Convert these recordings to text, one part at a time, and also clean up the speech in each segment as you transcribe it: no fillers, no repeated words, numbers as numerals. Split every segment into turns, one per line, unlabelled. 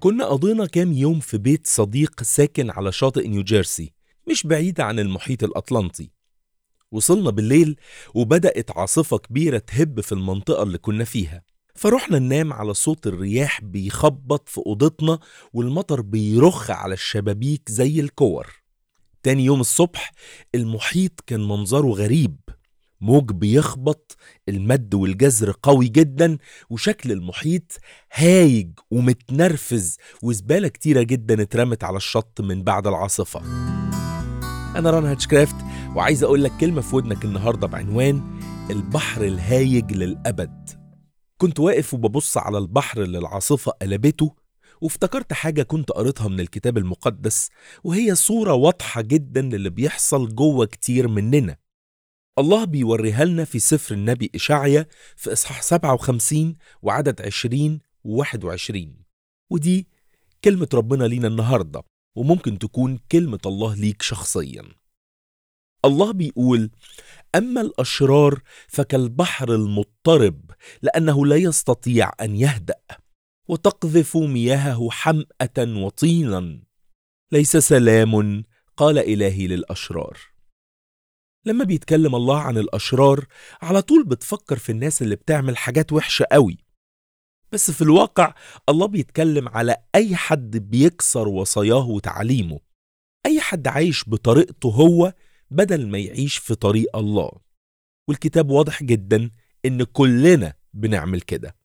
كنا قضينا كام يوم في بيت صديق ساكن على شاطئ نيوجيرسي، مش بعيد عن المحيط الأطلنطي. وصلنا بالليل وبدأت عاصفة كبيرة تهب في المنطقة اللي كنا فيها، فرحنا ننام على صوت الرياح بيخبط في أوضتنا والمطر بيرخ على الشبابيك زي الكور. تاني يوم الصبح المحيط كان منظره غريب، موج بيخبط، المد والجزر قوي جدا، وشكل المحيط هايج ومتنرفز، وزبالة كتيرة جدا اترمت على الشط من بعد العاصفة. أنا ران هاتشكرافت، وعايز أقول لك كلمة في ودنك النهاردة بعنوان البحر الهايج للأبد. كنت واقف وببص على البحر اللي العاصفة قلبته، وافتكرت حاجة كنت قريتها من الكتاب المقدس، وهي صورة واضحة جدا للي بيحصل جوه كتير مننا. الله بيوريها لنا في سفر النبي إشعيا في إصحاح 57 وعدد 20 و21، ودي كلمة ربنا لينا النهاردة، وممكن تكون كلمة الله ليك شخصيا. الله بيقول: أما الأشرار فكالبحر المضطرب، لأنه لا يستطيع أن يهدأ، وتقذف مياهه حمأة وطينا، ليس سلام، قال إلهي للأشرار. لما بيتكلم الله عن الأشرار على طول بتفكر في الناس اللي بتعمل حاجات وحشة قوي، بس في الواقع الله بيتكلم على أي حد بيكسر وصاياه وتعليمه، أي حد عايش بطريقته هو بدل ما يعيش في طريق الله. والكتاب واضح جدا إن كلنا بنعمل كده،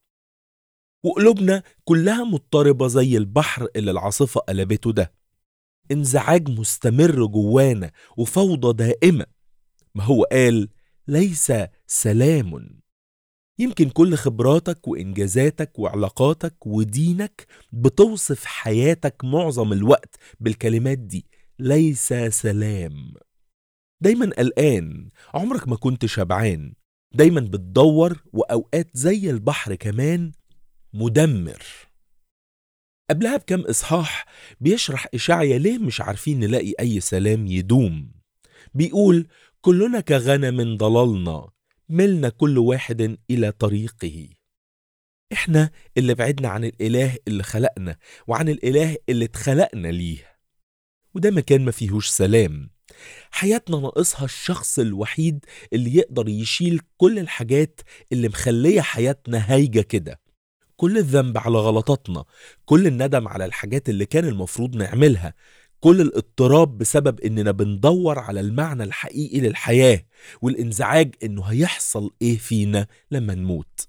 وقلوبنا كلها مضطربة زي البحر اللي العاصفة قلبته ده، انزعاج مستمر جوانا وفوضى دائمة. ما هو قال ليس سلام. يمكن كل خبراتك وإنجازاتك وعلاقاتك ودينك بتوصف حياتك معظم الوقت بالكلمات دي: ليس سلام. دايما قلقان، عمرك ما كنت شبعان، دايما بتدور، وأوقات زي البحر كمان مدمر. قبلها بكم إصحاح بيشرح إشعيا ليه مش عارفين نلاقي أي سلام يدوم. بيقول: كلنا كغنم ضللنا، ملنا كل واحد إلى طريقه. إحنا اللي بعدنا عن الإله اللي خلقنا وعن الإله اللي اتخلقنا ليه، وده مكان ما فيهوش سلام. حياتنا ناقصها الشخص الوحيد اللي يقدر يشيل كل الحاجات اللي مخلية حياتنا هايجة كده، كل الذنب على غلطاتنا، كل الندم على الحاجات اللي كان المفروض نعملها، كل الاضطراب بسبب اننا بندور على المعنى الحقيقي للحياة، والانزعاج انه هيحصل ايه فينا لما نموت.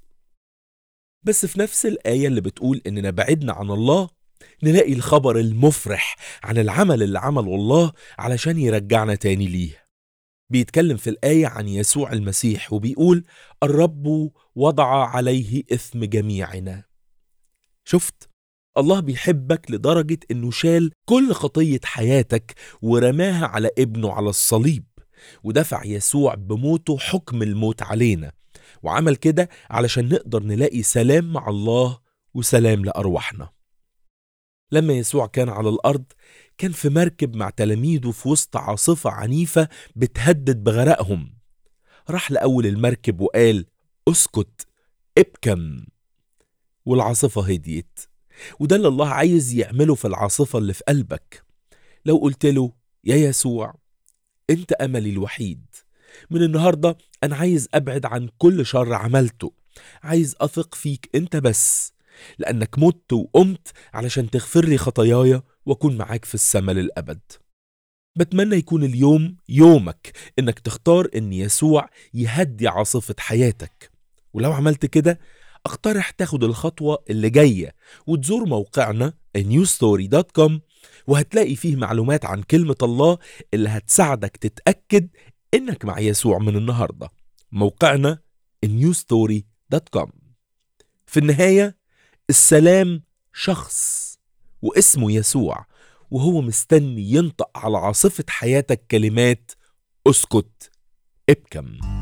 بس في نفس الآية اللي بتقول اننا بعدنا عن الله، نلاقي الخبر المفرح عن العمل اللي عمله الله علشان يرجعنا تاني ليه. بيتكلم في الآية عن يسوع المسيح وبيقول: الرب وضع عليه إثم جميعنا. شفت؟ الله بيحبك لدرجة إنه شال كل خطية حياتك ورماها على ابنه على الصليب، ودفع يسوع بموته حكم الموت علينا، وعمل كده علشان نقدر نلاقي سلام مع الله وسلام لأرواحنا. لما يسوع كان على الأرض كان في مركب مع تلاميذه في وسط عاصفة عنيفة بتهدد بغرقهم. راح لأول المركب وقال: اسكت، ابكم، والعاصفة هديت. وده اللي الله عايز يعمله في العاصفة اللي في قلبك. لو قلت له: يا يسوع، انت أملي الوحيد، من النهاردة أنا عايز أبعد عن كل شر عملته، عايز أثق فيك انت بس، لأنك مت وقمت علشان تغفر لي خطاياي وأكون معاك في السماء للأبد. بتمنى يكون اليوم يومك إنك تختار إن يسوع يهدي عاصفة حياتك. ولو عملت كده اقترح تاخد الخطوة اللي جاية وتزور موقعنا newstory.com، وهتلاقي فيه معلومات عن كلمة الله اللي هتساعدك تتأكد إنك مع يسوع من النهاردة. موقعنا newstory.com. في النهاية السلام شخص واسمه يسوع، وهو مستني ينطق على عاصفة حياتك كلمات: اسكت، ابكم.